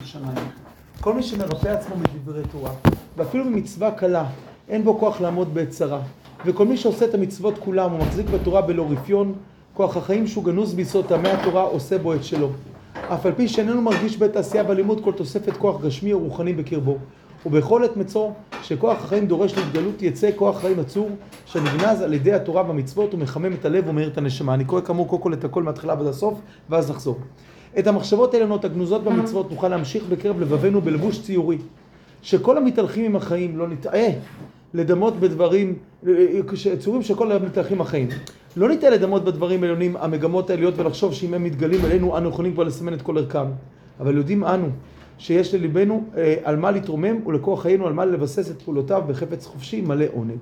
שמיים. כל מי שמרפא עצמו מדברי תורה, ואפילו במצווה קלה, אין בו כוח לעמוד בצרה. וכל מי שעושה את המצוות כולם ומחזיק בתורה בלא רפיון, כוח החיים שהוא גנוז ביסוד טעמי התורה עושה בו את שלו. אף על פי שאיננו מרגיש בעת עשייה והלימוד כל תוספת כוח גשמי או רוחני בקרבו. ובכל עת מצוא שכוח החיים דורש להתגלות יצא כוח חיים עצור שנגנז על ידי התורה והמצוות ומחמם את הלב ומאיר את הנשמה. אני קורא כאמור קודם כל את הכל מההתחלה ועד הסוף ואז נחזור. את המחשבות העליונות הגנוזות במצוות נוכל להמשיך בקרב לבבינו בלבוש ציורי. שכל המתהלכים עם החיים לא נטעה לדמות בדברים, ציורים של כל המתהלכים החיים. לא נטעה לדמות בדברים העליונים המגמות העליות ולחשוב שאם הם מתגלים עלינו אנו יכולים כבר לסמן את כל ערכם. אבל יודעים אנו שיש לליבנו על מה להתרומם ולכוח חיינו על מה לבסס את פעולותיו בחפץ חופשי מלא עונג.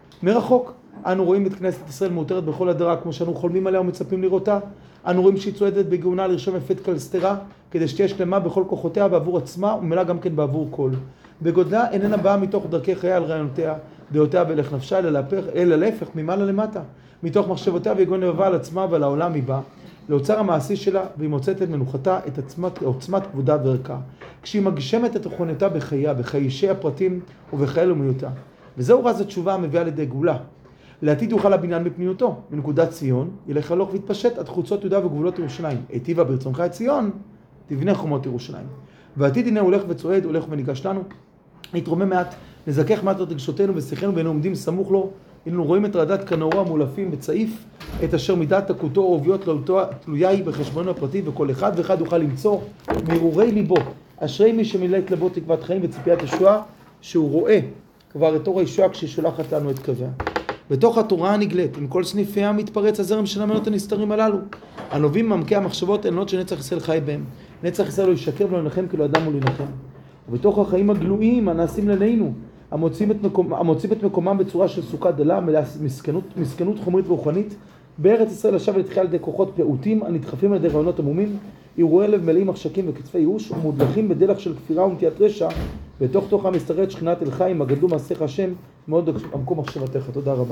מרחוק אנו רואים את כנסת ישראל מאותרת בכל הדרה כמו שאנו חולמים עליה ומצפים לראותה. אנו רואים שהיא צועדת בגאונה לרשום יפת קלסתרה כדי שתהיה שלמה בכל כוחותיה בעבור עצמה וממילא גם כן בעבור כל. בגודלה איננה באה מתוך דרכי חייה על רעיונותיה, דעותיה והלך נפשה, אלא להפך ממעלה למטה. מתוך מחשבותיה ויגון לבבה על עצמה ועל העולם היא באה. לאוצר המעשי שלה והיא מוצאת את מנוחתה, את עוצמת כבודה וערכה. כשהיא מגשמת את תכונתה בחייה, בחיישי הפרטים ובחיי לאומיותה. וזהו רז התשובה המביאה לידי גאולה. לעתיד יוכל הבניין בפניותו. מנקודת ציון ילך הלוך והתפשט עד חוצות יהודה וגבולות ירושלים. היטיבה ברצונך את ציון, תבנה חומות ירושלים. ועתיד הנה הולך וצועד, הולך וניגש לנו. נתרומם מעט, נזכך מעט את רגשותינו ושכלנו ואנו עומדים סמוך לו. אנו רואים את רעדת כנאורו המולפים וצעיף, את אשר מידת דקותו או עוביות תלויה היא בחשבונו הפרטי, וכל אחד ואחד יוכל למצוא מהרהורי ליבו. אשרי מי שמילא את לבו תקוות חיים וציפיית ישועה, שהוא רואה כבר את אור הישועה כששולחת לנו את קוויה. בתוך התורה הנגלית, עם כל סניפיה מתפרץ הזרם של המנות הנסתרים הללו. הנובעים מעמקי המחשבות העליונות שנצח ישראל חי בהם. נצח ישראל לא ישקר ולא ינחם כי לא אדם הוא להנחם. ובתוך החיים הגלויים הנעשים לנינו, המוצאים את מקומם בצורה של סוכה דלה, מלאה מסכנות חומרית ורוחנית, בארץ ישראל לשב ולתחייה על ידי כוחות פעוטים, הנדחפים על ידי רעיונות עמומים, הרהורי לב מלאים מחשקים וקצפי ייאוש, ומודלכים בדלח של כפירה ונטיית רשע, בתוך תוכה מסתררת שכינת אל חיים, הגדלו מעשיך השם, מאוד עמקו מחשבתך. תודה רבה.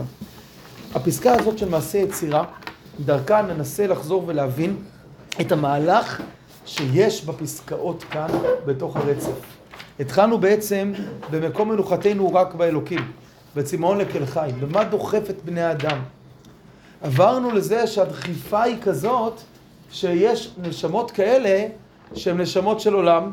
הפסקה הזאת של מעשה יצירה, דרכה ננסה לחזור ולהבין את המהלך שיש בפסקאות כאן בתוך הרצף. התחלנו בעצם במקום מנוחתנו רק באלוקים, בצמאון לקל חי, במה דוחף את בני האדם. עברנו לזה שהדחיפה היא כזאת שיש נשמות כאלה שהן נשמות של עולם,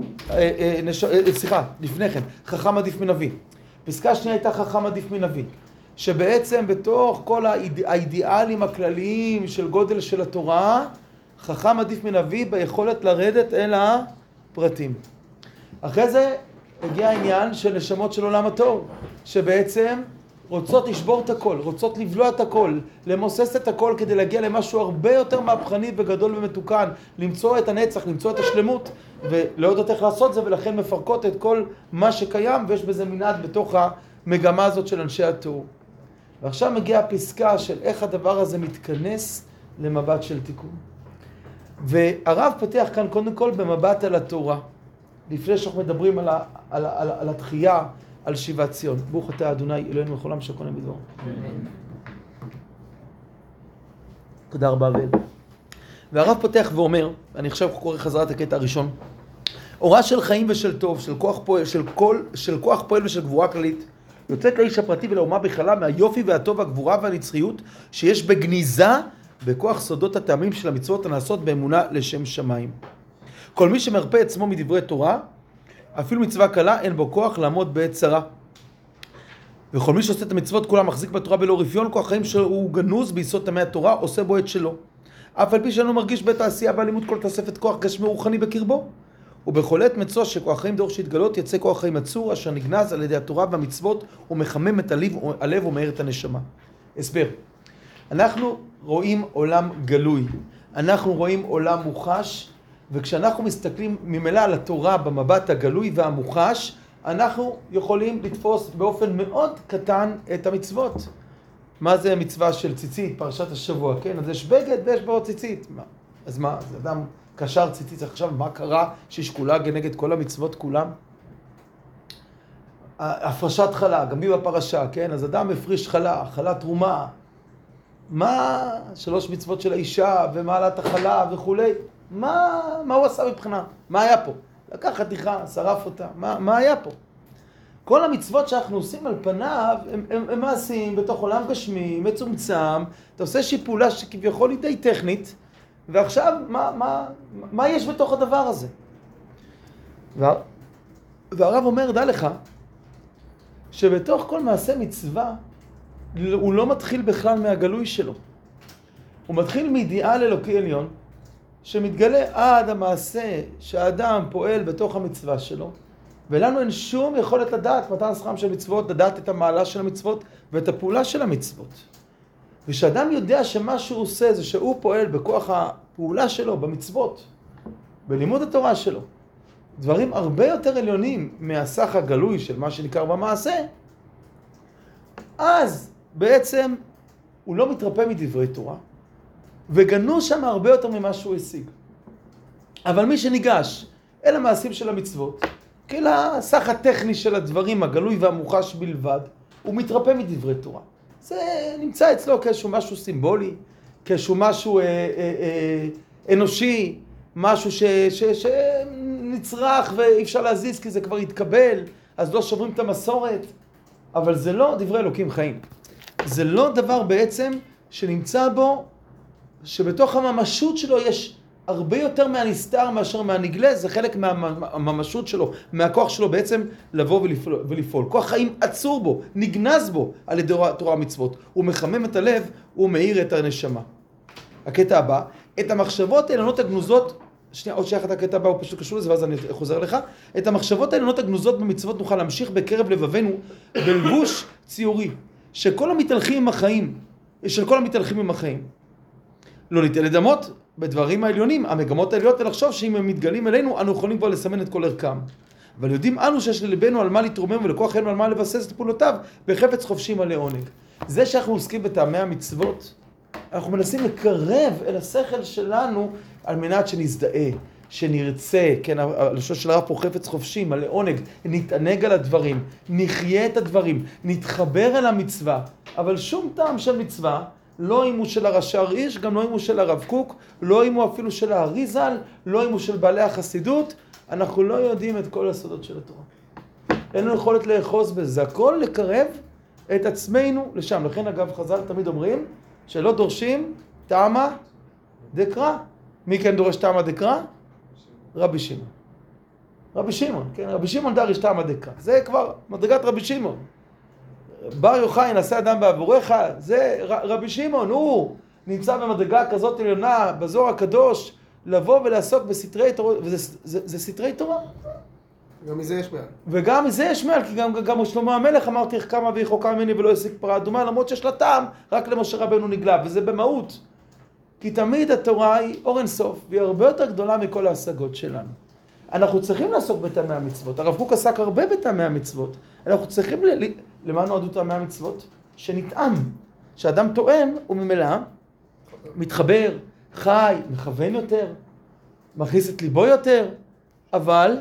לפני כן, חכם עדיף מנביא. פסקה שנייה הייתה חכם עדיף מנביא, שבעצם בתוך כל האידיאלים הכלליים של גודל של התורה, חכם עדיף מנביא ביכולת לרדת אל הפרטים. אחרי זה הגיע העניין של נשמות של עולם התוהו, שבעצם רוצות לשבור את הכל, רוצות לבלוע את הכל, למוסס את הכל כדי להגיע למשהו הרבה יותר מהפכני וגדול ומתוקן, למצוא את הנצח, למצוא את השלמות, ולא יודעות איך לעשות זה, ולכן מפרקות את כל מה שקיים, ויש בזה מנעד בתוך המגמה הזאת של אנשי התוהו. ועכשיו מגיעה הפסקה של איך הדבר הזה מתכנס למבט של תיקון. והרב פתח כאן קודם כל במבט על התורה. לפני שאנחנו מדברים על התחייה, על שיבת ציון. ברוך אתה אדוני אלוהינו מלך העולם שהכל נהיה בדברו. תודה רבה ואל. והרב פותח ואומר, אני עכשיו קורא חזרת הקטע הראשון, אורה של חיים ושל טוב, של כוח פועל ושל גבורה כללית, יוצאת לאיש הפרטי ולאומה בכללה מהיופי והטוב והגבורה והנצחיות שיש בגניזה בכוח סודות הטעמים של המצוות הנעשות באמונה לשם שמיים. כל מי שמרפא עצמו מדברי תורה, אפילו מצווה קלה, אין בו כוח לעמוד בעת צרה. וכל מי שעושה את המצוות כולה מחזיק בתורה בלא רפיון, כוח חיים שהוא גנוז ביסוד טעמי התורה, עושה בו את שלו. אף על פי שאינו מרגיש בעת העשייה והלימוד כל תוספת כוח גשמי רוחני בקרבו. ובכל עת מצוא שכוח חיים דורש להתגלות, יצא כוח חיים עצור, אשר נגנז על ידי התורה והמצוות, ומחמם את הלב ומאיר את הנשמה. הסבר. אנחנו רואים עולם גלוי. אנחנו רואים עולם מוחש, וכשאנחנו מסתכלים ממילא על התורה במבט הגלוי והמוחש, אנחנו יכולים לתפוס באופן מאוד קטן את המצוות. מה זה המצווה של ציצית, פרשת השבוע, כן? אז יש בגד ויש בו ציצית. אז מה? זה אדם קשר ציצית, עכשיו מה קרה ששקולה כנגד כל המצוות כולם? הפרשת חלה, גם בי בפרשה, כן? אז אדם הפריש חלה, חלה תרומה. מה 3 מצוות של האישה ומעלת החלה וכולי? מה הוא עשה מבחינה? מה היה פה? לקח חתיכה, שרף אותה, מה היה פה? כל המצוות שאנחנו עושים על פניו הם מעשים בתוך עולם גשמי, מצומצם, אתה עושה איזושהי פעולה שכביכול היא די טכנית, ועכשיו מה יש בתוך הדבר הזה? והרב אומר, דע לך, שבתוך כל מעשה מצווה, הוא לא מתחיל בכלל מהגלוי שלו. הוא מתחיל מאידיאל אלוקי עליון, שמתגלה עד המעשה שהאדם פועל בתוך המצווה שלו, ולנו אין שום יכולת לדעת מתן שכרם של מצוות, לדעת את המעלה של המצוות ואת הפעולה של המצוות. ושאדם יודע שמה שהוא עושה זה שהוא פועל בכוח הפעולה שלו, במצוות, בלימוד התורה שלו, דברים הרבה יותר עליונים מהסך הגלוי של מה שנקרא במעשה, אז בעצם הוא לא מתרפא מדברי תורה, וגנו שם הרבה יותר ממה שהוא השיג. אבל מי שניגש אל המעשים של המצוות, כאילו הסך הטכני של הדברים, הגלוי והמוחש בלבד, הוא מתרפא מדברי תורה. זה נמצא אצלו כאיזשהו משהו סימבולי, כאיזשהו משהו אנושי, משהו שנצרך ואי אפשר להזיז כי זה כבר התקבל, אז לא שוברים את המסורת. אבל זה לא דברי אלוקים חיים. זה לא דבר בעצם שנמצא בו, שבתוך הממשות שלו יש הרבה יותר מהנסתר מאשר מהנגלה, זה חלק מהממשות שלו, מהכוח שלו בעצם לבוא ולפעול. כוח חיים עצור בו, נגנז בו על ידי תורה ומצוות. הוא מחמם את הלב, הוא מאיר את הנשמה. הקטע הבא, את המחשבות העליונות הגנוזות, שנייה, עוד שייך את הקטע הבא, הוא פשוט קשור לזה, ואז אני חוזר לך. את המחשבות העליונות הגנוזות במצוות נוכל להמשיך בקרב לבבינו בלבוש ציורי, שכל המתהלכים עם החיים, לא ניתן לדמות בדברים העליונים, המגמות העליונות, ולחשוב שאם הם מתגלים אלינו, אנו יכולים כבר לסמן את כל ערכם. אבל יודעים אנו שיש ללבנו על מה להתרומם ולכוח אלינו על מה לבסס את פעולותיו, בחפץ חופשי מלא עונג. זה שאנחנו עוסקים בטעמי המצוות, אנחנו מנסים לקרב אל השכל שלנו על מנת שנזדהה, שנרצה, כן, הלשון של הרב פה חפץ חופשי, מלא עונג, נתענג על הדברים, נחיה את הדברים, נתחבר אל המצווה, אבל שום טעם של מצווה, לא אם הוא של הרש"ר איש, גם לא אם הוא של הרב קוק, לא אם הוא אפילו של האריז"ל, לא אם הוא של בעלי החסידות, אנחנו לא יודעים את כל הסודות של התורה. אין לנו יכולת לאחוז בזה, הכל לקרב את עצמנו לשם. לכן אגב חז"ל תמיד אומרים שלא דורשים טעמה דקרא. מי כן דורש טעמה דקרא? רבי שמעון. רבי שמעון, כן, רבי שמעון דריש טעמה דקרא. זה כבר מדרגת רבי שמעון. בר יוחאי נעשה אדם בעבורך, זה רבי שמעון, הוא נמצא במדרגה כזאת עליונה בזוהר הקדוש, לבוא ולעסוק בסתרי תורה, וזה סתרי תורה. גם מזה יש מעל. וגם מזה יש מעל, כי גם שלמה המלך אמרתי איך כמה והיא חוקה ממני ולא השיג פרה אדומה, למרות שיש לה טעם, רק למשה רבנו נגלה, וזה במהות. כי תמיד התורה היא אור אין סוף, והיא הרבה יותר גדולה מכל ההשגות שלנו. אנחנו צריכים לעסוק בטעמי המצוות, הרב קוק עסק הרבה בטעמי המצוות, אנחנו צריכים למה נועדו טעמי המצוות? שנטעם, שאדם טועם וממילא מתחבר, חי, מכוון יותר, מכניס את ליבו יותר, אבל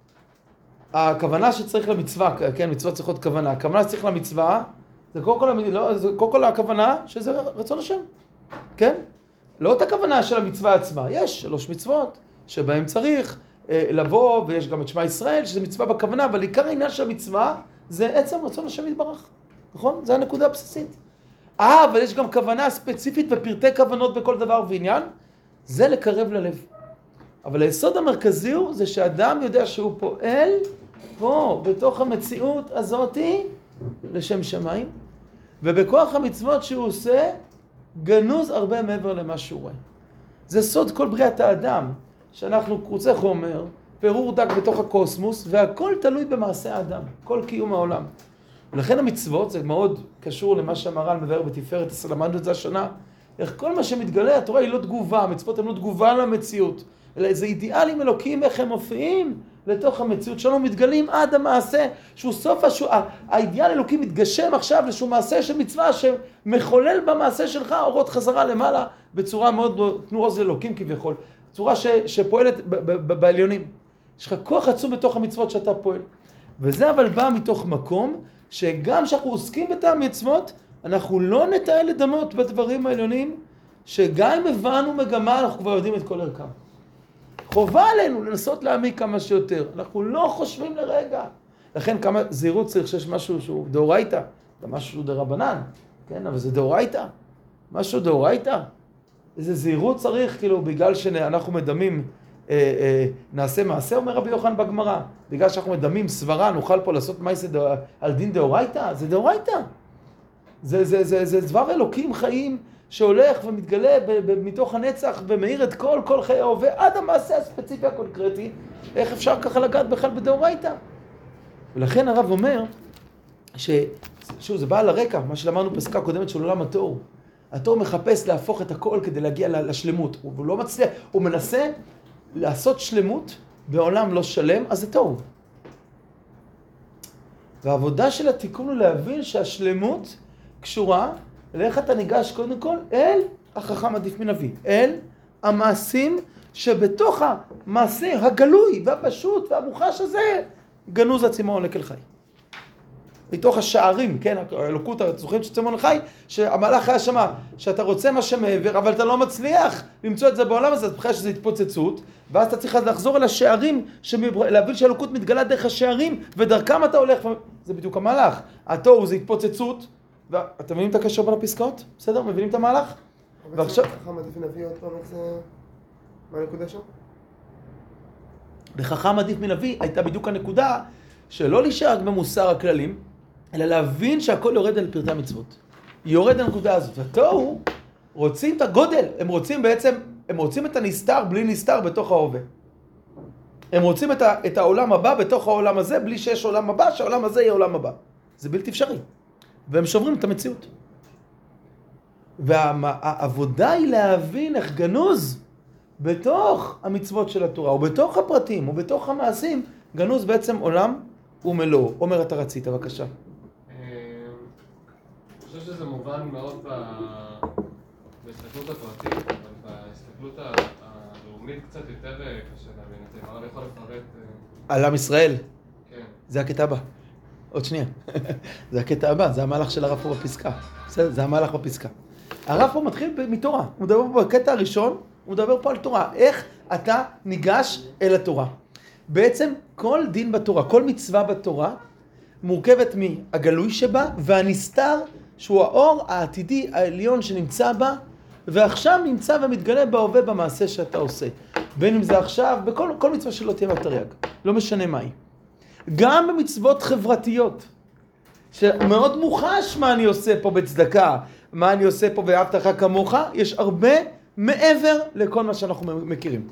הכוונה שצריך למצווה, כן, מצוות צריכות כוונה, הכוונה שצריך למצווה, זה קודם כל הכוונה שזה רצון השם, כן? לא את הכוונה של המצווה עצמה, יש 3 מצוות שבהם צריך לבוא, ויש גם את שמע ישראל, שזה מצווה בכוונה, אבל עיקר העניין של המצווה זה עצם רצון השם יתברך, נכון? זה הנקודה הבסיסית. אבל יש גם כוונה ספציפית ופרטי כוונות בכל דבר ועניין, זה לקרב ללב. אבל היסוד המרכזי הוא זה שאדם יודע שהוא פועל פה, בתוך המציאות הזאת, לשם שמיים, ובכוח המצוות שהוא עושה, גנוז הרבה מעבר למה שהוא רואה. זה סוד כל בריאת האדם, שאנחנו קרוצי חומר, פירור דק בתוך הקוסמוס, והכל תלוי במעשה האדם, כל קיום העולם. ולכן המצוות, זה מאוד קשור למה שהמהר"ל מבאר בתפארת ישראל, למדנו את זה השנה, איך כל מה שמתגלה, התורה היא לא תגובה, המצוות הן לא תגובה למציאות, אלא זה אידיאלים אלוקיים, איך הם מופיעים לתוך המציאות שלנו, מתגלים עד המעשה, שהוא סוף האידיאל אלוקי מתגשם עכשיו לאיזשהו מעשה של מצווה, שמחולל במעשה שלך אורות חזרה למעלה, בצורה מאוד תנועה זה אלוקים כביכול, צורה שפועלת בעליונים. יש לך כוח עצום בתוך המצוות שאתה פועל. וזה אבל בא מתוך מקום שגם שאנחנו עוסקים בטעם מצוות, אנחנו לא נטעה לדמות בדברים העליונים, שגם אם הבנו מגמה, אנחנו כבר יודעים את כל ערכם. חובה עלינו לנסות להעמיק כמה שיותר. אנחנו לא חושבים לרגע. לכן כמה זהירות צריך שיש משהו שהוא דאורייתא, גם משהו שהוא דרבנן, כן? אבל זה דאורייתא. משהו דאורייתא. איזה זהירות צריך, כאילו, בגלל שאנחנו מדמים, נעשה מעשה, אומר רבי יוחנן בגמרא. בגלל שאנחנו מדמים סברה, נוכל פה לעשות מעשה על דין דאורייתא? זה דאורייתא. זה דבר אלוקים חיים שהולך ומתגלה מתוך הנצח ומאיר את כל חיי ההווה עד המעשה הספציפי הקונקרטי. איך אפשר ככה לגעת בכלל בדאורייתא? ולכן הרב אומר שוב, זה בא על הרקע, מה שלמדנו פסקה קודמת של עולם התור. התור מחפש להפוך את הכל כדי להגיע לשלמות. הוא לא מצליח, הוא מנסה לעשות שלמות בעולם לא שלם, אז זה טוב. והעבודה של התיקון הוא להבין שהשלמות קשורה לאיך אתה ניגש קודם כל אל החכם עדיף מנביא, אל המעשים שבתוך המעשה הגלוי והפשוט והמוחש הזה גנוז הצימאון לקל חי. מתוך השערים, כן, האלוקות, זוכרים שצימאון חי, שהמלאך היה שמה, שאתה רוצה מה שמעבר, אבל אתה לא מצליח למצוא את זה בעולם הזה, אז בכלל שזה התפוצצות, ואז אתה צריך לחזור אל השערים, להבין שהאלוקות מתגלה דרך השערים, ודרכם אתה הולך, זה בדיוק המהלך. התוהו זה התפוצצות, ואתם מבינים את הקשר בין הפסקאות? בסדר? מבינים את המהלך? ועכשיו... חכם עדיף מנביא עוד פעם, איך זה... מה הנקודה שם? בחכם עדיף מנביא הייתה בדיוק הנקודה שלא להישאר במוסר הכללים, אלא להבין שהכל יורד על פרטי המצוות. יורד לנקודה הזאת. והתוהו רוצים את הגודל, הם רוצים את הנסתר בלי נסתר בתוך ההווה. הם רוצים את העולם הבא בתוך העולם הזה, בלי שיש עולם הבא, שהעולם הזה יהיה עולם הבא. זה בלתי אפשרי. והם שוברים את המציאות. והעבודה היא להבין איך גנוז בתוך המצוות של התורה, ובתוך הפרטים, ובתוך המעשים, גנוז בעצם עולם ומלואו. עומר, אתה רצית, בבקשה. אני חושב שזה מובן מאוד בהסתכלות הפרטית, אבל בהסתכלות הלאומית קצת יותר קשה להבין את זה. הרב יכול לפרט... על עם ישראל. כן. זה הקטע הבא. עוד שנייה. זה הקטע הבא, זה המהלך של הרב פה בפסקה. בסדר? זה המהלך בפסקה. הרב פה מתחיל מתורה. הוא מדבר פה בקטע הראשון, הוא מדבר פה על תורה. איך אתה ניגש אל התורה. בעצם כל דין בתורה, כל מצווה בתורה, מורכבת מהגלוי שבה והנסתר, שהוא האור העתידי העליון שנמצא בה, ועכשיו נמצא ומתגלה בהווה במעשה שאתה עושה. בין אם זה עכשיו, בכל מצווה שלא תהיה בתרי"ג. לא משנה מהי. גם במצוות חברתיות, שמאוד מוחש מה אני עושה פה בצדקה, מה אני עושה פה ואהבת לך כמוך, יש הרבה מעבר לכל מה שאנחנו מכירים.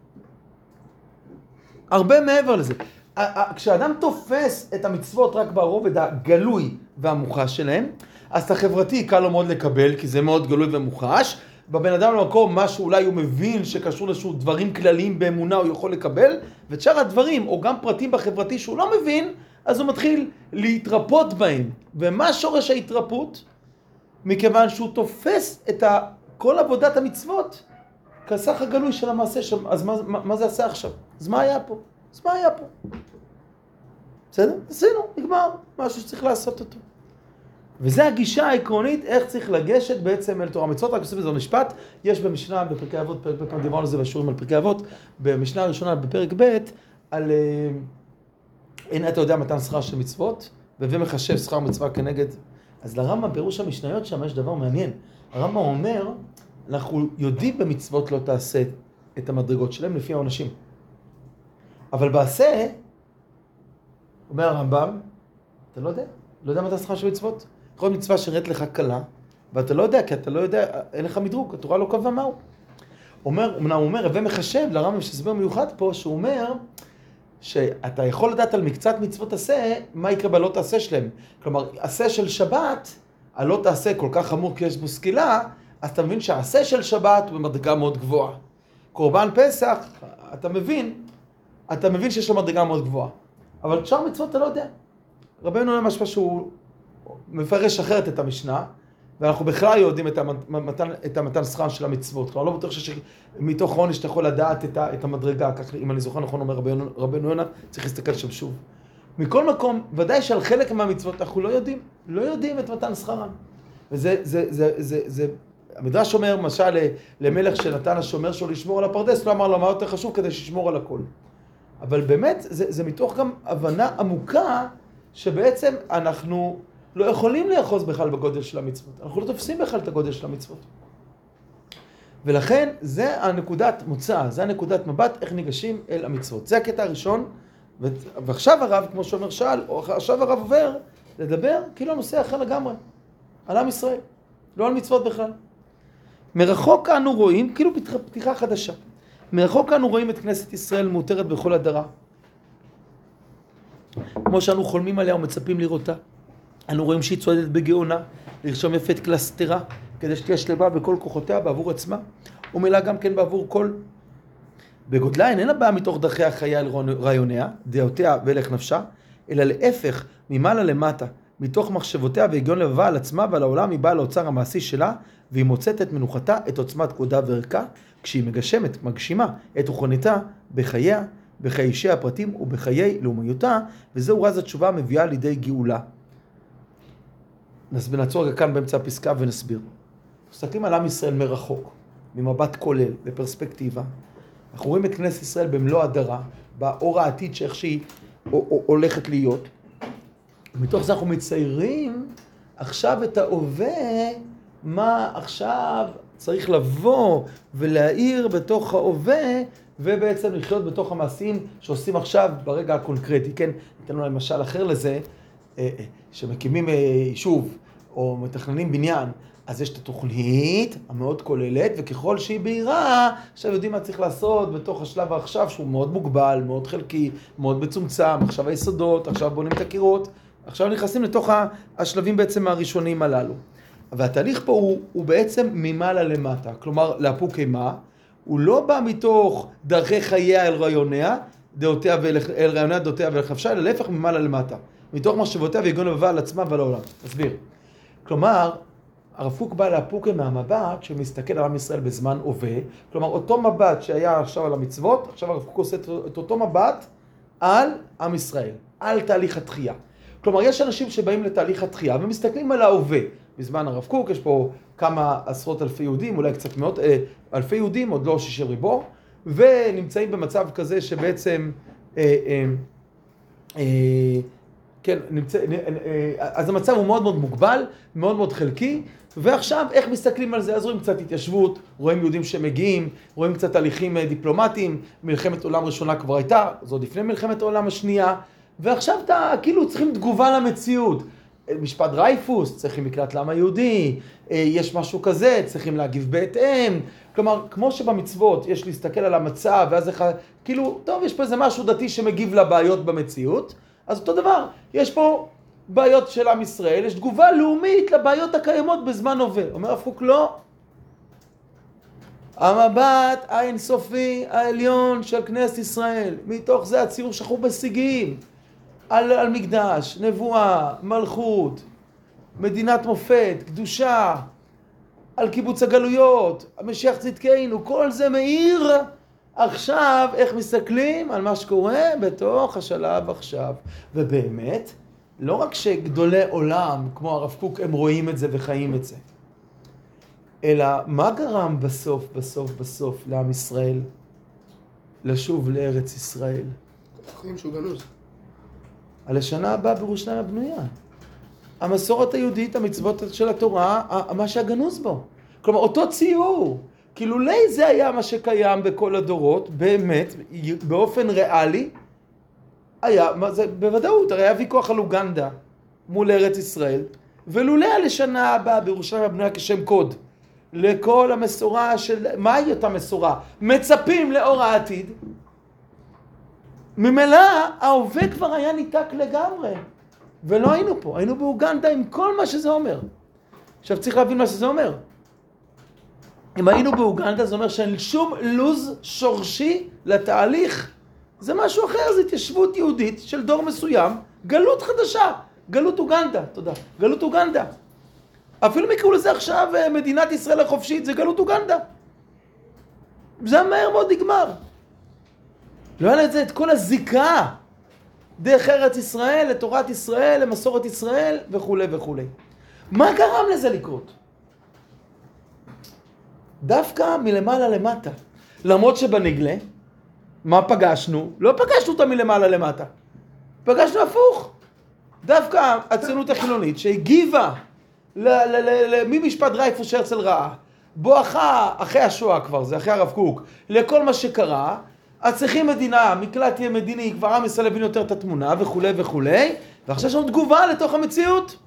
הרבה מעבר לזה. כשאדם תופס את המצוות רק ברובד הגלוי והמוחש שלהם, אז את החברתי קל לו מאוד לקבל, כי זה מאוד גלוי ומוחש. בבן אדם למקום, מה שאולי הוא מבין שקשור לשהו דברים כלליים באמונה, הוא יכול לקבל, ואת שאר הדברים, או גם פרטים בחברתי שהוא לא מבין, אז הוא מתחיל להתרפות בהם. ומה שורש ההתרפות? מכיוון שהוא תופס את כל עבודת המצוות כסך הגלוי של המעשה שם. אז מה זה עשה עכשיו? אז מה היה פה? בסדר? עשינו, נגמר. משהו שצריך לעשות אותו. וזה הגישה העקרונית איך צריך לגשת בעצם אל תורה. המצוות, רק עושים בזה במשפט, יש במשנה, בפרקי אבות, פרק ב', דיברנו על זה בשיעורים על פרקי אבות, במשנה הראשונה בפרק ב', על אין אתה יודע מתן שכר של מצוות, והווה מחשב שכר מצווה כנגד. אז לרמב"ם פירוש המשניות שם יש דבר מעניין. הרמב"ם אומר, אנחנו יודעים במצוות לא תעשה את המדרגות שלהם לפי העונשים. אבל בעשה, אומר הרמב"ם, אתה לא יודע מתן שכר של מצוות? כל מצווה שנראית לך קלה, ואתה לא יודע, כי אתה לא יודע, אין לך מדרוג, התורה לא קבעה מהו. הוא אומר, הווה מחשב, לרמב"ם יש הסבר מיוחד פה, שהוא אומר, שאתה יכול לדעת על מקצת מצוות עשה, מה יקרה בלא תעשה שלהם. כלומר, עשה של שבת, הלא תעשה כל כך חמור כי יש בו סקילה, אז אתה מבין שהעשה של שבת הוא במדרגה מאוד גבוהה. קורבן פסח, אתה מבין שיש לו מדרגה מאוד גבוהה. אבל שאר מצוות אתה לא יודע. רבנו אומר משהו שהוא מפרש אחרת את המשנה, ואנחנו בכלל יודעים את המתן שכרן של המצוות. כלומר, לא בטוח שמתוך עונש אתה יכול לדעת את המדרגה, כך אם אני זוכר נכון אומר רבנו יונה, צריך להסתכל שם שוב. מכל מקום, ודאי שעל חלק מהמצוות אנחנו לא יודעים את מתן שכרן. וזה המדרש אומר, למשל, למלך שנתן השומר שלו לשמור על הפרדס, לא אמר לו מה יותר חשוב כדי שישמור על הכל. אבל באמת, זה מתוך גם הבנה עמוקה, שבעצם אנחנו לא יכולים לאחוז בכלל בגודל של המצוות. אנחנו לא תופסים בכלל את הגודל של המצוות. ולכן, זה הנקודת מוצא, זה הנקודת מבט, איך ניגשים אל המצוות. זה הקטע הראשון, ועכשיו הרב, כמו שאומר שאל, עכשיו הרב עובר לדבר כאילו הנושא אחר לגמרי, על עם ישראל, לא על מצוות בכלל. מרחוק אנו רואים, כאילו פתיחה חדשה, מרחוק אנו רואים את כנסת ישראל מאותרת בכל הדרה. כמו שאנו חולמים עליה ומצפים לראותה. אנו רואים שהיא צועדת בגאונה, לרשום יפה את קלסתרה, כדי שתהיה שלבה בכל כוחותיה בעבור עצמה, ומילה גם כן בעבור כל. בגודלה איננה באה מתוך דרכי החיה אל רעיוניה, דעותיה והלך נפשה, אלא להפך, ממעלה למטה, מתוך מחשבותיה והגיון לבבה על עצמה ועל העולם, היא באה לאוצר המעשי שלה, והיא מוצאת את מנוחתה, את עוצמת כבודה וערכה, כשהיא מגשימה את רוחניתה בחייה, בחיי אישי הפרטים ובחיי לאומיותה, וזהו רז התשובה המביאה לידי גאולה. נעצור רגע כאן באמצע הפסקה ונסביר. מסתכלים על עם ישראל מרחוק, ממבט כולל, בפרספקטיבה. אנחנו רואים את כנסת ישראל במלוא הדרה, באור העתיד שאיך שהיא הולכת להיות. מתוך זה אנחנו מציירים עכשיו את ההווה, מה עכשיו צריך לבוא ולהאיר בתוך ההווה, ובעצם לחיות בתוך המעשים שעושים עכשיו ברגע הקונקרטי. כן, ניתן לנו למשל אחר לזה, שמקימים יישוב או מתכננים בניין, אז יש את התוכנית המאוד כוללת, וככל שהיא בהירה, עכשיו יודעים מה צריך לעשות בתוך השלב העכשיו, שהוא מאוד מוגבל, מאוד חלקי, מאוד מצומצם, עכשיו היסודות, עכשיו בונים את הקירות, עכשיו נכנסים לתוך השלבים בעצם הראשונים הללו. והתהליך פה הוא בעצם ממעלה למטה, כלומר לאפוק אימה, הוא לא בא מתוך דרכי חייה אל רעיוניה, אל רעיוניה דעותיה ואל חפשה, אלא להפך ממעלה למטה, מתוך מחשבותיה והגיון לבבה על עצמה ועל העולם. תסביר. כלומר, הרב קוק בא לאפוק מהמבט שמסתכל על עם ישראל בזמן הווה, כלומר אותו מבט שהיה עכשיו על המצוות, עכשיו הרב קוק עושה את אותו מבט על עם ישראל, על תהליך התחייה. כלומר, יש אנשים שבאים לתהליך התחייה ומסתכלים על ההווה. בזמן הרב קוק יש פה כמה עשרות אלפי יהודים, אולי קצת מאות אלפי יהודים, עוד לא 60 ריבו, ונמצאים במצב כזה שבעצם, כן, אז המצב הוא מאוד מאוד מוגבל, מאוד מאוד חלקי, ועכשיו איך מסתכלים על זה? אז רואים קצת התיישבות, רואים יהודים שמגיעים, רואים קצת תהליכים דיפלומטיים, מלחמת עולם ראשונה כבר הייתה, זאת לפני מלחמת העולם השנייה, ועכשיו כאילו צריכים תגובה למציאות. משפט רייפוס, צריכים מקלט לעם היהודי, יש משהו כזה, צריכים להגיב בהתאם. כלומר, כמו שבמצוות יש להסתכל על המצב, ואז כאילו, טוב, יש פה איזה משהו דתי שמגיב לבעיות במציאות, אז אותו דבר, יש פה בעיות של עם ישראל, יש תגובה לאומית לבעיות הקיימות בזמן הווה. אומר הרב קוק, לא. המבט האינסופי העליון של כנסת ישראל, מתוך זה הציור שאנחנו משיגים, על מקדש, נבואה, מלכות, מדינת מופת, קדושה, על קיבוץ הגלויות, המשיח צדקנו, כל זה מאיר עכשיו איך מסתכלים על מה שקורה בתוך השלב עכשיו. ובאמת, לא רק שגדולי עולם כמו הרב קוק הם רואים את זה וחיים את זה, אלא מה גרם בסוף לעם ישראל לשוב לארץ ישראל? חיים שהוא גנוז. על השנה הבאה בירושלים הבנויה. המסורת היהודית, המצוות של התורה, מה שהגנוז בו. כלומר, אותו ציור. כאילו, זה היה מה שקיים בכל הדורות, באמת, באופן ריאלי, היה, בוודאות, הרי היה ויכוח על אוגנדה מול ארץ ישראל, ולולא לשנה הבאה בירושלים הבנויה כשם קוד, לכל המסורה של, מהי אותה מסורה? מצפים לאור העתיד, ממילא ההווה כבר היה ניתק לגמרי, ולא היינו פה, היינו באוגנדה עם כל מה שזה אומר. עכשיו צריך להבין מה שזה אומר. אם היינו באוגנדה זה אומר שאין שום לוז שורשי לתהליך, זה משהו אחר, זה התיישבות יהודית של דור מסוים, גלות חדשה, גלות אוגנדה, תודה, גלות אוגנדה. אפילו מקראו לזה עכשיו מדינת ישראל החופשית, זה גלות אוגנדה. זה מהר מאוד נגמר. לא היה לזה את כל הזיקה דרך ארץ ישראל, לתורת ישראל, למסורת ישראל וכו' וכו'. מה גרם לזה לקרות? דווקא מלמעלה למטה. למרות שבנגלה, מה פגשנו? לא פגשנו אותה מלמעלה למטה. פגשנו הפוך. דווקא הציונות החילונית שהגיבה ממשפט דרייפוס שהרצל ראה, בואכה אחרי השואה כבר, זה אחרי הרב קוק, לכל מה שקרה, אז צריכים מדינה, מקלט יהיה מדיני, כבר עם ישראל הבין יותר את התמונה וכו' וכו', ועכשיו יש לנו תגובה לתוך המציאות.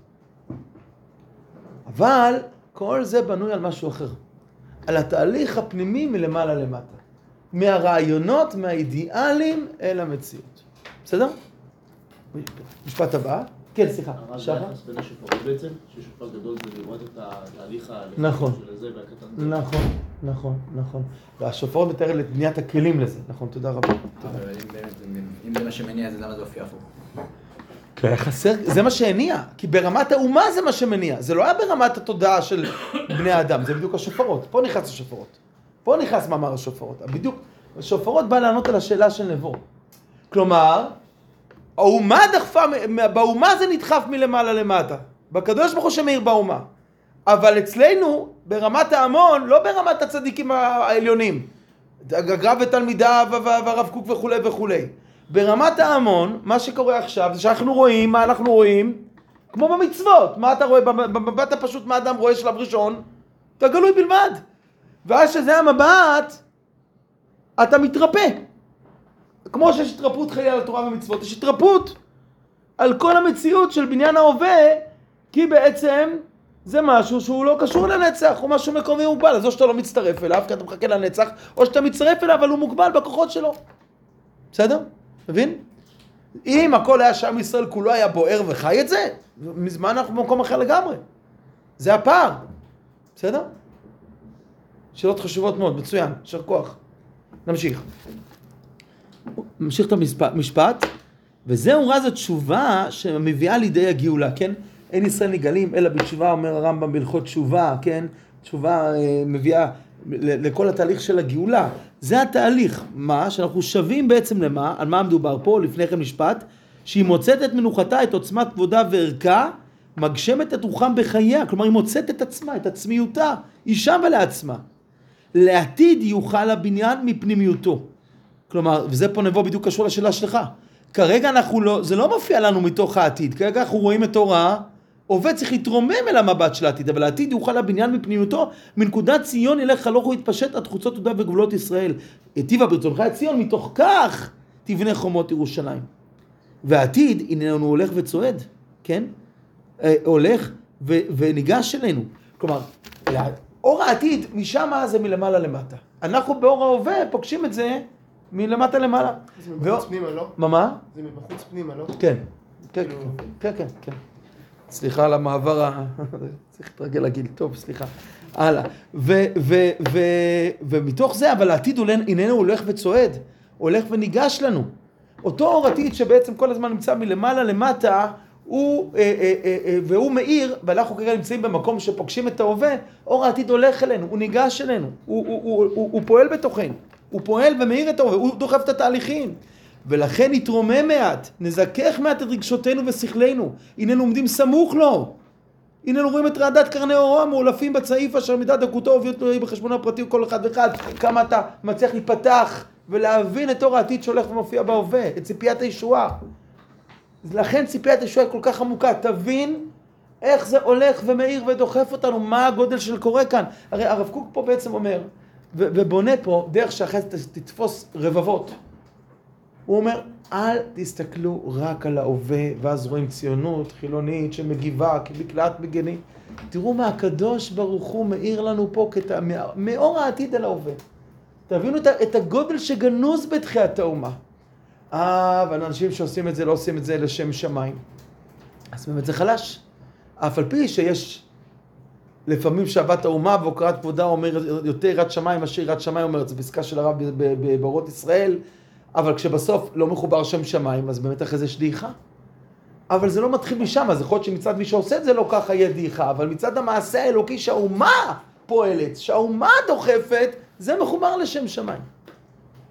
אבל כל זה בנוי על משהו אחר. על התהליך הפנימי מלמעלה למטה. מהרעיונות, מהאידיאלים אל המציאות. בסדר? משפט הבא. כן, סליחה. שחר? זה היחס בין השופרות בעצם, ששופר גדול זה לראות את התהליך נכון. של זה והקטן. נכון, נכון, נכון. והשופרות מתאר את בניית הכלים לזה. נכון, תודה רבה. אבל אם זה מה שמניע, אז למה זה הופיע הפוך? חסר, זה מה שהניע, כי ברמת האומה זה מה שמניע, זה לא היה ברמת התודעה של בני האדם, זה בדיוק השופרות, פה נכנס השופרות, פה נכנס מאמר השופרות, בדיוק, השופרות בא לענות על השאלה של נבו, כלומר, האומה דחפה, באומה זה נדחף מלמעלה למטה, בקדוש ברוך הוא שמאיר באומה, אבל אצלנו, ברמת ההמון, לא ברמת הצדיקים העליונים, הגר"א ותלמידיו והרב קוק וכו' וכו'. ברמת ההמון, מה שקורה עכשיו זה שאנחנו רואים, מה אנחנו רואים? כמו במצוות. מה אתה רואה? במבט הפשוט מה אדם רואה שלב ראשון? אתה גלוי בלבד. ואז שזה המבט, אתה מתרפא. כמו שיש התרפות חיי על התורה ומצוות, יש התרפות על כל המציאות של בניין ההווה, כי בעצם זה משהו שהוא לא קשור לנצח, הוא משהו מקומי מוגבל. אז או שאתה לא מצטרף אליו, כי אתה מחכה לנצח, או שאתה מצטרף אליו, אבל הוא מוגבל בכוחות שלו. בסדר? מבין? אם הכל היה שעם ישראל כולו היה בוער וחי את זה, מזמן אנחנו במקום אחר לגמרי. זה הפער. בסדר? שאלות חשובות מאוד, מצוין, יישר כוח. נמשיך. נמשיך את המשפט, וזהו רז התשובה שמביאה לידי הגאולה, כן? אין ישראל נגלים, אלא בתשובה, אומר הרמב"ם בהלכות תשובה, כן? תשובה מביאה לכל התהליך של הגאולה. זה התהליך. מה? שאנחנו שווים בעצם למה? על מה מדובר פה? לפני כן משפט. שהיא מוצאת את מנוחתה, את עוצמת כבודה וערכה, מגשמת את רוחם בחייה. כלומר, היא מוצאת את עצמה, את עצמיותה. היא שווה לעצמה. לעתיד יוכל הבניין מפנימיותו. כלומר, וזה פה נבוא בדיוק קשור לשאלה שלך. כרגע אנחנו לא, זה לא מופיע לנו מתוך העתיד. כרגע אנחנו רואים את תורה, עובד צריך להתרומם אל המבט של העתיד, אבל העתיד יוכל הבניין מפנימיותו, מנקודת ציון ילך הלוך ויתפשט עד חוצות יהודה וגבולות ישראל. היטיבה ברצונך את ציון, מתוך כך תבנה חומות ירושלים. והעתיד, הנה הוא הולך וצועד, כן? הולך וניגש אלינו. כלומר, אור העתיד, משם זה מלמעלה למטה. אנחנו באור ההווה פוגשים את זה מלמטה למעלה. זה מבחוץ פנימה, לא? מה? זה מבחוץ פנימה, לא? כן. כן, כן, כן, כן. סליחה על המעבר, צריך להתרגל לגיל, טוב, סליחה. הלאה. ומתוך זה, אבל העתיד איננו הולך וצועד, הולך וניגש לנו. אותו אור עתיד שבעצם כל הזמן נמצא מלמעלה למטה, והוא מאיר, ואנחנו כרגע נמצאים במקום שפוגשים את ההווה, אור העתיד הולך אלינו, הוא ניגש אלינו, הוא פועל בתוכנו, הוא פועל ומאיר את ההווה, הוא דוחף את התהליכים. ולכן נתרומם מעט, נזכך מעט את רגשותינו ושכלנו, הננו עומדים סמוך לו, הננו רואים את רעדת קרני אורו המאולפים בצעיף אשר מידת דקותו וביות לו בחשבונו הפרטי כל אחד ואחד, כמה אתה מצליח להיפתח ולהבין את אור העתיד שהולך ומופיע בהווה, את ציפיית הישועה. לכן ציפיית הישועה היא כל כך עמוקה, תבין איך זה הולך ומאיר ודוחף אותנו, מה הגודל של קורה כאן. הרי הרב קוק פה בעצם אומר, ובונה פה דרך שאחרי זה תתפוס רבבות. הוא אומר, אל תסתכלו רק על ההווה, ואז רואים ציונות חילונית שמגיבה כמקלט מגני. תראו מה הקדוש ברוך הוא מאיר לנו פה מאור העתיד על ההווה. תבינו את הגודל שגנוז בתחיית האומה. אבל אנשים שעושים את זה לא עושים את זה לשם שמיים. אז באמת זה חלש. אף על פי שיש לפעמים שאהבת האומה והוקרת כבודה אומר יותר יראת שמיים, אשר יראת שמיים אומרת, זה פסקה של הרב באורות ישראל, אבל כשבסוף לא מחובר שם שמיים, אז באמת אחרי זה יש דעיכה. אבל זה לא מתחיל משם, אז יכול להיות שמצד מי שעושה את זה לא ככה יהיה דעיכה, אבל מצד המעשה האלוקי שהאומה פועלת, שהאומה דוחפת, זה מחובר לשם שמיים.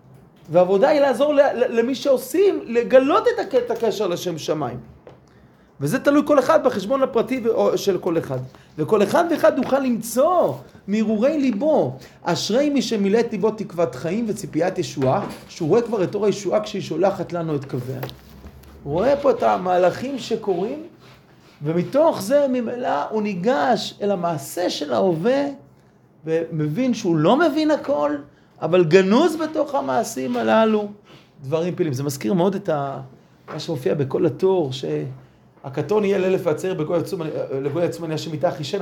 והעבודה היא לעזור למי שעושים, לגלות את הקשר לשם שמיים. וזה תלוי כל אחד בחשבון הפרטי של כל אחד. וכל אחד ואחד יוכל למצוא מהרהורי ליבו. אשרי מי שמילא את ליבו תקוות חיים וציפיית ישועה, שהוא רואה כבר את אור הישועה כשהיא שולחת לנו את קוויה. הוא רואה פה את המהלכים שקורים, ומתוך זה ממילא הוא ניגש אל המעשה של ההווה, ומבין שהוא לא מבין הכל, אבל גנוז בתוך המעשים הללו דברים פעילים. זה מזכיר מאוד את מה שמופיע בכל התור, שהקטון יהיה לאלף והצעיר לגוי עצום אני השם איתך ישנה,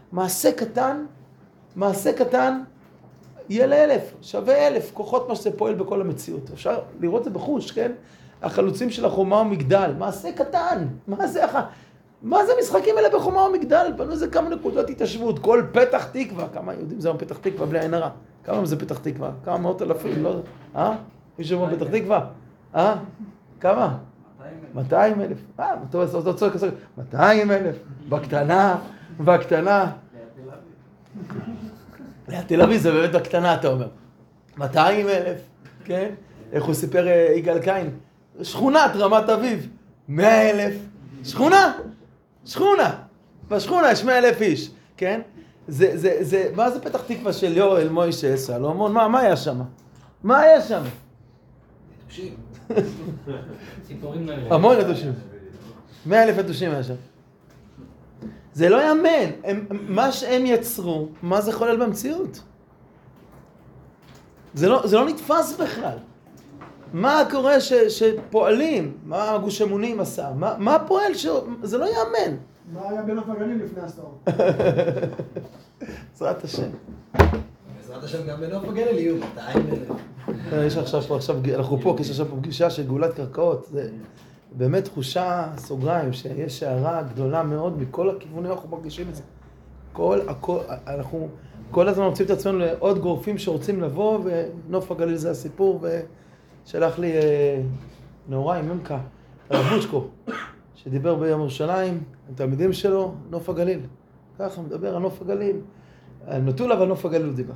מעשה קטן יהיה לאלף, שווה 1000, כוחות מה שזה פועל בכל המציאות. אפשר לראות את זה בחוש, כן? החלוצים של החומה ומגדל, מעשה קטן, מה זה משחקים האלה בחומה ומגדל? בנו איזה כמה נקודות התיישבות, כל פתח תקווה, כמה יהודים זה פתח תקווה בלי עין הרע? כמה זה פתח תקווה? כמה מאות אלפים, לא? מישהו אומר פתח תקווה? כמה? 200,000. אתה צועק, 200,000, בקטנה. ליד תל אביב זה באמת בקטנה, אתה אומר. 200,000, כן? איך הוא סיפר יגאל קין? שכונת רמת אביב, 100,000. שכונה. בשכונה יש 100,000 איש, כן? מה זה פתח תקווה של יואל, מוישה, סלומון? מה היה שם? יתושים. המון יתושים. 100,000 יתושים היה שם. זה לא יאמן. מה שהם יצרו, מה זה חולל במציאות? זה לא נתפס בכלל. מה קורה שפועלים? מה הגוש אמונים עשה? מה פועל? זה לא יאמן. מה היה בנוף הגליל לפני עשור? בעזרת השם. בעזרת השם גם בנוף הגליל יהיו 200,000. יש עכשיו, אנחנו פה, יש עכשיו פגישה של גאולת קרקעות. זה באמת תחושה, סוגריים, שיש הערה גדולה מאוד מכל הכיוונים, אנחנו מרגישים את זה. אנחנו כל הזמן מוצאים את עצמנו לעוד גורפים שרוצים לבוא, ונוף הגליל זה הסיפור, ושלח לי נאורי ממקה, הרב בוצ'קו, שדיבר ביום ירושלים, התלמידים שלו, נוף הגליל. ככה מדבר על נוף הגליל. על נטולה ועל נוף הגליל הוא דיבר.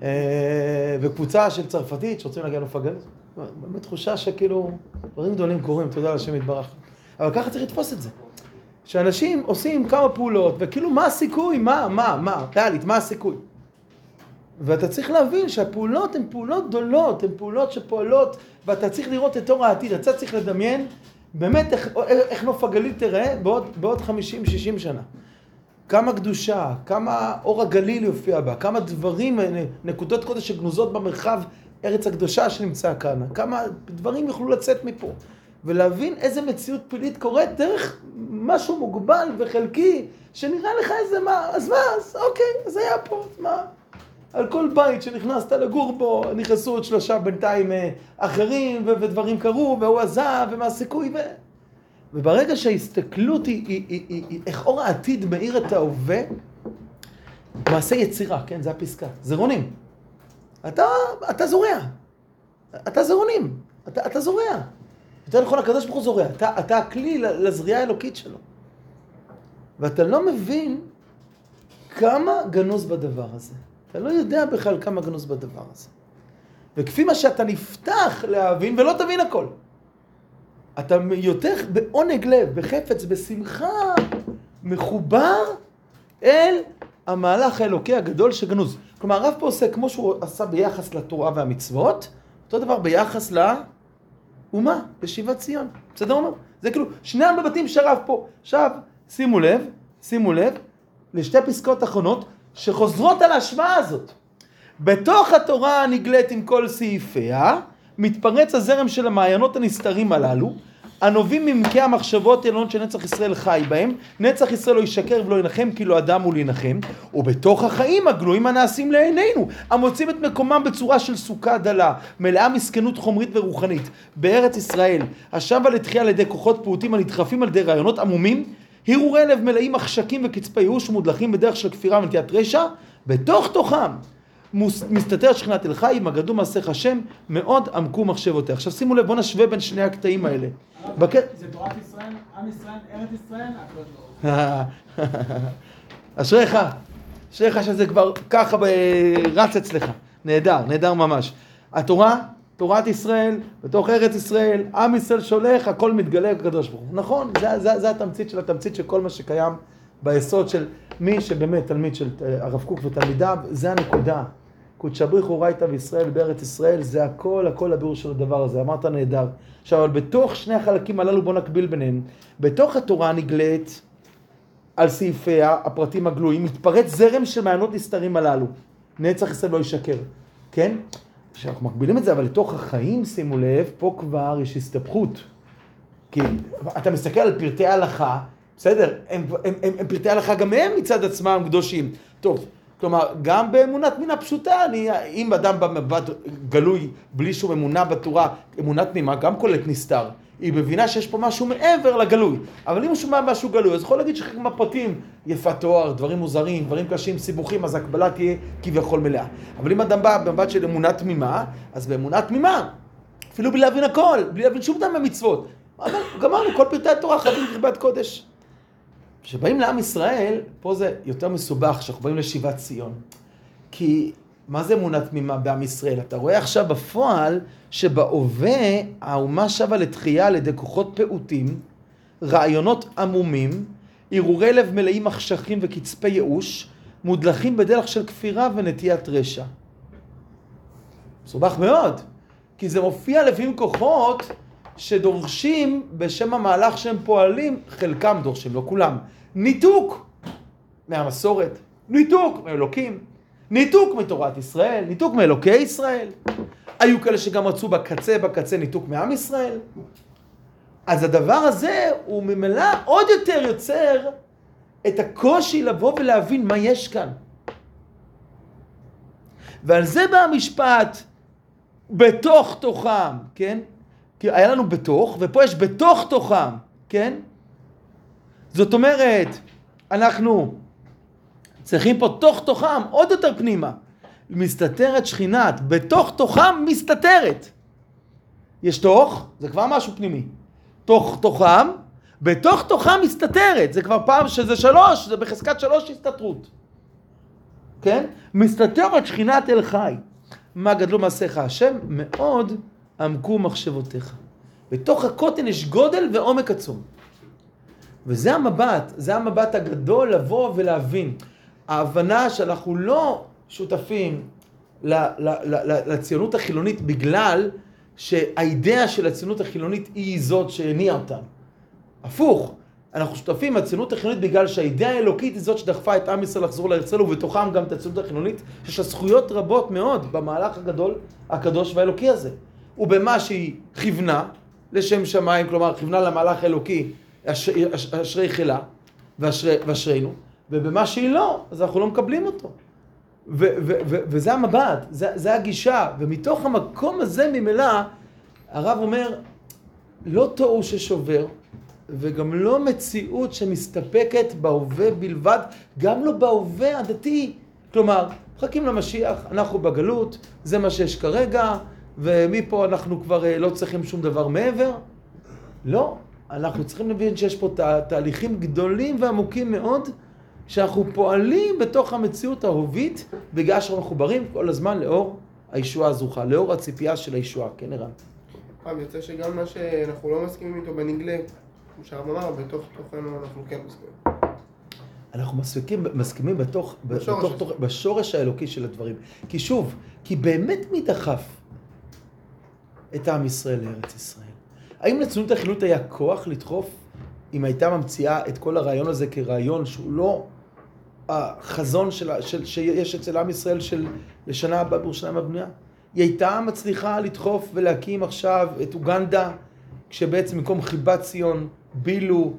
וקבוצה של צרפתית שרוצים להגיע לנוף הגליל. באמת תחושה שכאילו דברים גדולים קורים, תודה לשם יתברך. אבל ככה צריך לתפוס את זה. שאנשים עושים כמה פעולות, וכאילו מה הסיכוי? ריאלית, מה הסיכוי? ואתה צריך להבין שהפעולות הן פעולות גדולות, הן פעולות שפועלות, ואתה צריך לראות את אור העתיד, אתה צריך לדמיין באמת איך נוף הגליל תראה בעוד 50-60 שנה. כמה קדושה, כמה אור הגליל יופיע בה, כמה דברים, נקודות קודש שגנוזות במרחב ארץ הקדושה שנמצא כאן, כמה דברים יוכלו לצאת מפה, ולהבין איזה מציאות פלילית קורית דרך משהו מוגבל וחלקי, שנראה לך איזה אז אוקיי, אז היה פה, אז מה? על כל בית שנכנסת לגור בו, נכנסו עוד 3 בינתיים אחרים, ודברים קרו, והוא עזב, ומה הסיכוי, וברגע שההסתכלות היא איך אור העתיד מאיר את ההווה, מעשה יצירה, כן, זה הפסקה, זרעונים. אתה זורע. אתה זרעונים. אתה זורע. יותר נכון, הקדוש ברוך הוא זורע. אתה הכלי לזריעה האלוקית שלו. ואתה לא מבין כמה גנוז בדבר הזה. אתה לא יודע בכלל כמה גנוז בדבר הזה. וכפי מה שאתה נפתח להבין, ולא תבין הכל. אתה יותר בעונג לב, בחפץ, בשמחה, מחובר אל המהלך האלוקי הגדול שגנוז. כלומר, הרב פה עושה כמו שהוא עשה ביחס לתורה והמצוות, אותו דבר ביחס לאומה, בשיבת ציון. בסדר אומר? זה כאילו שני המבטים שהרב פה. עכשיו, שימו לב, לשתי פסקאות אחרונות שחוזרות על ההשוואה הזאת. בתוך התורה הנגלית עם כל סעיפיה, מתפרץ הזרם של המעיינות הנסתרים הללו, הנובעים ממקי המחשבות העליונות שנצח ישראל חי בהם, נצח ישראל לא ישקר ולא ינחם כי לא אדם הוא להנחם, ובתוך החיים הגלויים הנעשים לעינינו, המוצאים את מקומם בצורה של סוכה דלה, מלאה מסכנות חומרית ורוחנית, בארץ ישראל, השבה לתחייה על ידי כוחות פעוטים הנדחפים על ידי רעיונות עמומים, הרהורי לב מלאים מחשקים וקצפי ייאוש מודלכים בדרך של כפירה ונטיית רשע, בתוך תוכם מסתתר שכינת אל חי, מגדו מעשיך השם, מאוד עמקו מחשבותיה. עכשיו שימו לב, בוא נשווה בין שני הקטעים האלה. זה תורת ישראל, עם ישראל, ארץ ישראל, אשריך שזה כבר ככה רץ אצלך. נהדר ממש. התורה תורת ישראל, בתוך ארץ ישראל, עם ישראל שולח, הכל מתגלה בקדוש ברוך הוא. נכון, זה התמצית של התמצית של כל מה שקיים ביסוד של מי שבאמת תלמיד של הרב קוק ותלמידיו, זה הנקודה. קודשא בריך הוא אורייתא וישראל בארץ ישראל, זה הכל הביאור של הדבר הזה, אמרת נהדר. עכשיו, אבל בתוך שני החלקים הללו בוא נקביל ביניהם. בתוך התורה נגלית על סעיפיה, הפרטים הגלויים, מתפרץ זרם של מעיינות נסתרים הללו. נצח ישראל לא ישקר, כן? כשאנחנו מקבילים את זה, אבל לתוך החיים, שימו לב, פה כבר יש הסתבכות. כי אתה מסתכל על פרטי ההלכה, בסדר, הם פרטי ההלכה גם הם מצד עצמם קדושים. טוב, כלומר, גם באמונת מינה פשוטה, אם אדם במבט גלוי, בלי שום אמונה בתורה, אמונת תמימה, גם קולט נסתר. היא מבינה שיש פה משהו מעבר לגלוי. אבל אם הוא שומע משהו גלוי, אז יכול להגיד שחלק מהפרטים, יפת תואר, דברים מוזרים, דברים קשים, סיבוכים, אז הקבלה תהיה כביכול מלאה. אבל אם אדם בא במבט של אמונת תמימה, אז באמונת תמימה, אפילו בלי להבין הכל, בלי להבין שום דבר מהמצוות. אבל גמרנו, כל פרטי התורה חייבים כחב"ד קודש. כשבאים לעם ישראל, פה זה יותר מסובך, כשאנחנו באים לשיבת ציון. כי מה זה אמונה תמימה בעם ישראל? אתה רואה עכשיו בפועל שבהווה האומה שבה לתחייה על ידי כוחות פעוטים, רעיונות עמומים, הרהורי לב מלאים מחשכים וקצפי ייאוש, מודלכים בדרך של כפירה ונטיית רשע. מסובך מאוד, כי זה מופיע לפעמים כוחות שדורשים בשם המהלך שהם פועלים, חלקם דורשים, לא כולם, ניתוק מהמסורת, ניתוק מאלוקים, ניתוק מתורת ישראל, ניתוק מאלוקי ישראל. היו כאלה שגם רצו בקצה ניתוק מעם ישראל. אז הדבר הזה הוא ממילא עוד יותר יוצר את הקושי לבוא ולהבין מה יש כאן. ועל זה בא המשפט בתוך תוכם, כן? כי היה לנו בתוך, ופה יש בתוך תוכם, כן? זאת אומרת, אנחנו צריכים פה תוך תוכם, עוד יותר פנימה. מסתתרת שכינת, בתוך תוכם מסתתרת. יש תוך, זה כבר משהו פנימי. תוך תוכם, בתוך תוכם מסתתרת. זה כבר פעם שזה 3, זה בחזקת 3 הסתתרות. כן? מסתתרת שכינת אל חי. מה גדלו מעשיך השם? מאוד עמקו מחשבותיך. בתוך הקוטן יש גודל ועומק עצום. וזה המבט, זה המבט הגדול לבוא ולהבין. ההבנה שאנחנו לא שותפים לציונות החילונית בגלל שהאידאה של הציונות החילונית היא זאת שהניעה אותם. הפוך, אנחנו שותפים לציונות החילונית בגלל שהאידאה האלוקית היא זאת שדחפה את עם ישראל לחזור לארצנו, ובתוכם גם את הציונות החילונית, שיש לה זכויות רבות מאוד במהלך הגדול, הקדוש והאלוקי הזה. ובמה שהיא כיוונה לשם שמיים, כלומר כיוונה למהלך האלוקי, אשרי חילה ואשרינו, ובמה שהיא לא, אז אנחנו לא מקבלים אותו. וזה המבט, זה הגישה, ומתוך המקום הזה ממילא, הרב אומר, לא תוהו ששובר, וגם לא מציאות שמסתפקת בהווה בלבד, גם לא בהווה הדתי. כלומר, מחכים למשיח, אנחנו בגלות, זה מה שיש כרגע, ומפה אנחנו כבר לא צריכים שום דבר מעבר. לא, אנחנו צריכים להבין שיש פה תהליכים גדולים ועמוקים מאוד, שאנחנו פועלים בתוך המציאות ההובית, בגלל שאנחנו מחוברים כל הזמן לאור הישועה הזוכה, לאור הציפייה של הישועה. כן, ערן? יוצא שגם מה שאנחנו לא מסכימים איתו בנגלה, כמו שהרב אמר, בתוך תוכנו אנחנו כן מסכימים. אנחנו מסכימים בשורש האלוקי של הדברים. כי שוב, כי באמת מי דחף את עם ישראל לארץ ישראל? האם לציונות החילונית היה כוח לדחוף אם הייתה ממציאה את כל הרעיון הזה כרעיון שהוא לא החזון שיש אצל עם ישראל של לשנה הבאה בירושלים הבנויה? היא הייתה מצליחה לדחוף ולהקים עכשיו את אוגנדה, כשבעצם במקום חיבת ציון, בילו,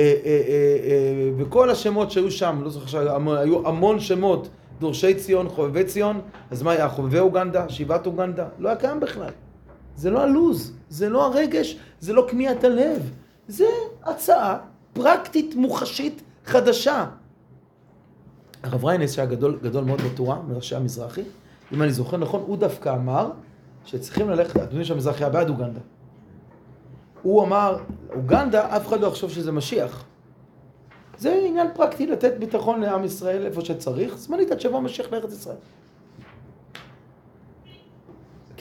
וכל השמות שהיו שם, לא זוכר, היו המון שמות, דורשי ציון, חובבי ציון, אז מה היה? חובבי אוגנדה, שיבת אוגנדה? לא היה קיים בכלל. זה לא הלוז, זה לא הרגש, זה לא כמיהת הלב. זה הצעה פרקטית, מוחשית, חדשה. הרב ריינס, שהיה גדול מאוד בתורה, מראשי המזרחי, אם אני זוכר נכון, הוא דווקא אמר שצריכים ללכת, אתם יודעים שהמזרחי היה בעד אוגנדה. הוא אמר, אוגנדה, אף אחד לא יחשוב שזה משיח. זה עניין פרקטי לתת ביטחון לעם ישראל איפה שצריך, זמנית עד שבוע משיח לארץ ישראל.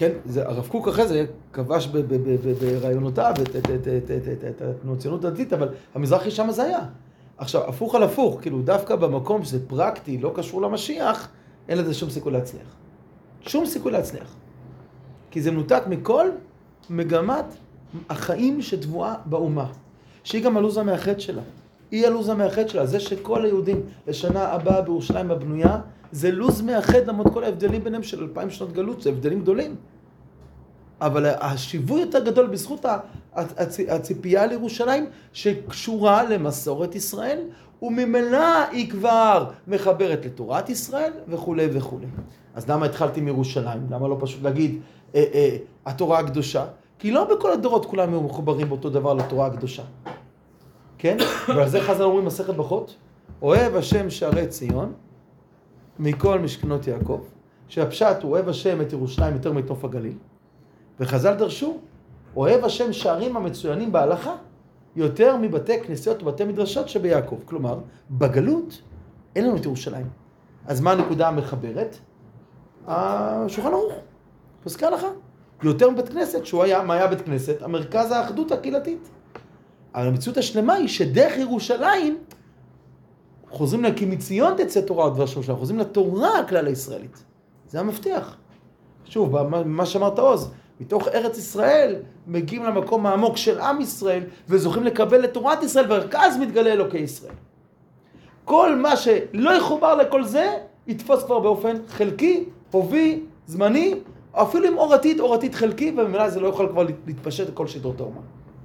כן, הרב קוק אחרי זה כבש ברעיונותיו את הציונות הדתית, אבל המזרחי שם זה היה. עכשיו, הפוך על הפוך, כאילו דווקא במקום שזה פרקטי, לא קשור למשיח, אין לזה שום סיכוי להצליח. שום סיכוי להצליח. כי זה מנותק מכל מגמת החיים שטבועה באומה. שהיא גם הלוז המאחד שלה. היא הלוז המאחד שלה. זה שכל היהודים לשנה הבאה בירושלים הבנויה, זה לוז מאחד למרות כל ההבדלים ביניהם של 2000 שנות גלות. זה הבדלים גדולים. אבל השיווי יותר גדול בזכות הציפייה לירושלים שקשורה למסורת ישראל, וממילא היא כבר מחברת לתורת ישראל וכו' וכו'. אז למה התחלתי מירושלים? למה לא פשוט להגיד התורה הקדושה? כי לא בכל הדורות כולם היו מחוברים באותו דבר לתורה הקדושה. כן? ועל זה חז"ל אומרים מסכת ברכות, אוהב השם שערי ציון מכל משכנות יעקב, שהפשט הוא אוהב השם את ירושלים יותר מאת נוף הגליל. וחז"ל דרשו, אוהב השם שערים המצוינים בהלכה יותר מבתי כנסיות ובתי מדרשות שביעקב. כלומר, בגלות אין לנו את ירושלים. אז מה הנקודה המחברת? השולחן ערוך, פוסקי הלכה. יותר מבית כנסת, שהוא היה, מה היה בית כנסת? המרכז האחדות הקהילתית. אבל המציאות השלמה היא שדרך ירושלים חוזרים כי מציון תצא תורה ודבר שלושה, חוזרים לתורה הכלל הישראלית. זה המפתח. שוב, מה שאמרת עוז, מתוך ארץ ישראל מגיעים למקום העמוק של עם ישראל וזוכים לקבל את תורת ישראל ורק אז מתגלה אלוקי ישראל. כל מה שלא יחובר לכל זה יתפוס כבר באופן חלקי, הובי, זמני, אפילו עם אורתית חלקי, ובמילא זה לא יכול כבר להתפשט לכל שידות האומה.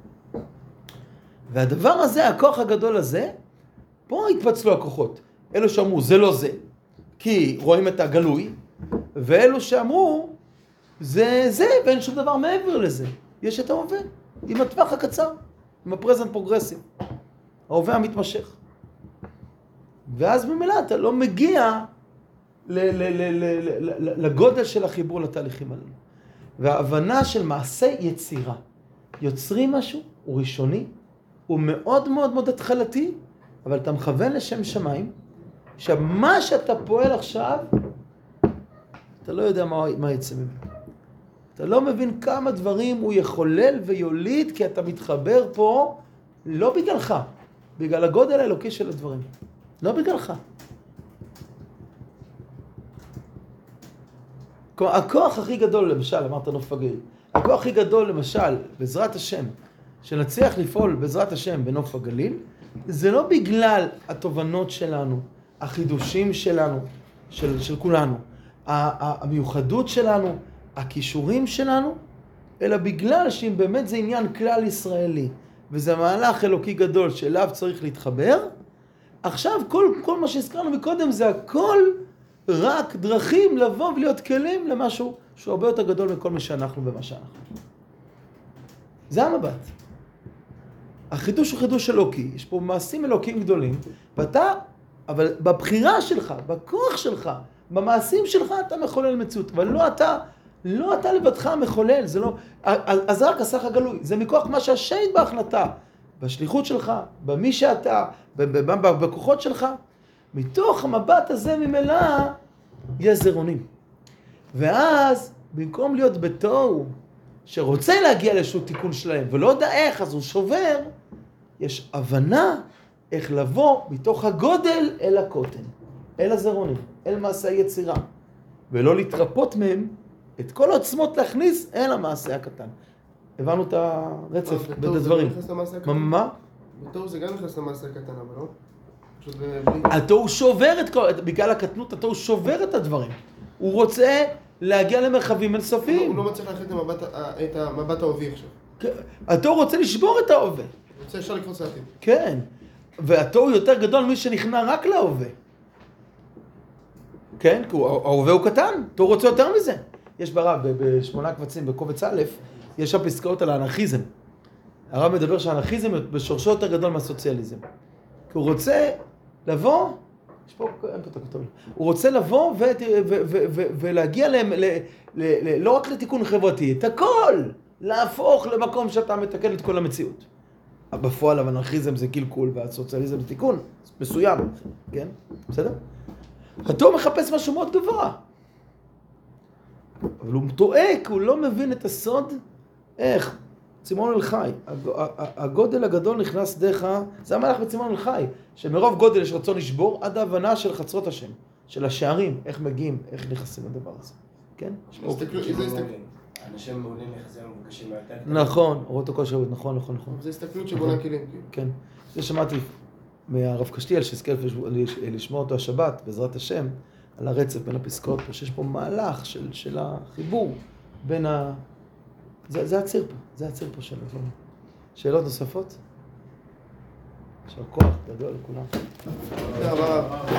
והדבר הזה, הכוח הגדול הזה, פה התפצלו הכוחות. אלו שאמרו זה לא זה, כי רואים את הגלוי, ואלו שאמרו זה זה, ואין שום דבר מעבר לזה. יש את ההווה, עם הטווח הקצר, עם הפרזנט פרוגרסיב. ההווה המתמשך. ואז במילא אתה לא מגיע לגודל של החיבור לתהליכים האלה. וההבנה של מעשה יצירה. יוצרים משהו, הוא ראשוני, הוא מאוד מאוד מאוד התחלתי, אבל אתה מכוון לשם שמיים, שמה שאתה פועל עכשיו, אתה לא יודע מה יצא ממנו. אתה לא מבין כמה דברים הוא יחולל ויוליד, כי אתה מתחבר פה לא בגללך, בגלל הגודל האלוקי של הדברים. לא בגללך. הכוח הכי גדול, למשל, אמרת נוף הגליל, הכוח הכי גדול, למשל, בעזרת השם, שנצליח לפעול בעזרת השם בנוף הגליל, זה לא בגלל התובנות שלנו, החידושים שלנו, של כולנו, המיוחדות שלנו, הכישורים שלנו, אלא בגלל שאם באמת זה עניין כלל ישראלי, וזה מהלך אלוקי גדול שאליו צריך להתחבר, עכשיו כל מה שהזכרנו מקודם זה הכל רק דרכים לבוא ולהיות כלים למשהו שהוא הרבה יותר גדול מכל מה שאנחנו ומה שאנחנו. זה המבט. החידוש הוא חידוש אלוקי, יש פה מעשים אלוקיים גדולים, ואתה, אבל בבחירה שלך, בכוח שלך, במעשים שלך אתה מחולל מציאות, אבל לא אתה לבדך מחולל, זה לא, אז רק הסך הגלוי, זה מכוח מה שהשם בהחלטה, בשליחות שלך, במי שאתה, בכוחות שלך, מתוך המבט הזה ממילא יש זרעונים. ואז במקום להיות בתוהו, שרוצה להגיע לאיזשהו תיקון שלהם, ולא יודע איך, אז הוא שובר, יש הבנה איך לבוא מתוך הגודל אל הקוטן, אל הזרעונים, אל מעשה היצירה, ולא להתרפות מהם, את כל העוצמות להכניס אל המעשה הקטן. הבנו את הרצף בדברים. מה? בתור זה גם נכנס למעשה הקטן, אבל לא? התור שובר את כל, בגלל הקטנות, התור שובר את הדברים. הוא רוצה להגיע למרחבים אינסופיים. הוא לא מצליח להחליט את המבט ההובי עכשיו. התור רוצה לשבור את ההווה. הוא רוצה אפשר לקרוץ לעתיד. כן. והתור יותר גדול מי שנכנע רק להווה. כן? כי ההווה הוא קטן, תור רוצה יותר מזה. יש ברב, בשמונה קבצים, בקובץ א', יש שם פסקאות על האנרכיזם. הרב מדבר שהאנרכיזם בשורשו יותר גדול מהסוציאליזם. כי הוא רוצה לבוא, יש פה, אין פה כתוב, הוא רוצה לבוא ולהגיע לא רק לתיקון חברתי, את הכל, להפוך למקום שאתה מתקן את כל המציאות. בפועל האנרכיזם זה קלקול והסוציאליזם זה תיקון מסוים, כן? בסדר? התור מחפש משהו מאוד גבוה. אבל הוא טועה, כי הוא לא מבין את הסוד. איך? צימון אל חי. הגודל הגדול נכנס דרך זה המהלך בצימון אל חי, שמרוב גודל יש רצון לשבור עד ההבנה של חצרות השם, של השערים, איך מגיעים, איך נכנסים לדבר הזה. כן? אנשים מעולים יחסים מבוקשים מהיותר. נכון, אורות הכושר, נכון. זה הסתכלות שבונה כלים. כן. זה שמעתי מהרב קשתיאל, שהזכר לשמוע אותו השבת, בעזרת השם, על הרצף בין הפסקאות פה, שיש פה מהלך של החיבור בין זה הציר פה של הדברים. שאלות נוספות? יישר כוח גדול לכולם. תודה רבה.